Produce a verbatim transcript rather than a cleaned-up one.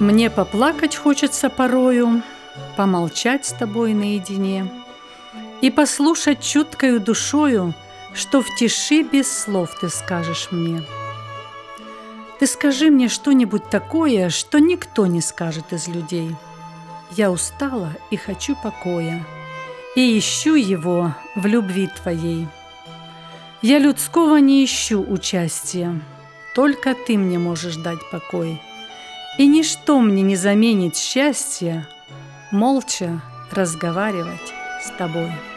Мне поплакать хочется порою, помолчать с тобой наедине и послушать чуткою душою, что в тиши без слов ты скажешь мне. Ты скажи мне что-нибудь такое, что никто не скажет из людей. Я устала и хочу покоя, и ищу его в любви твоей. Я людского не ищу участия, только ты мне можешь дать покой. И ничто мне не заменит счастья молча разговаривать с тобой.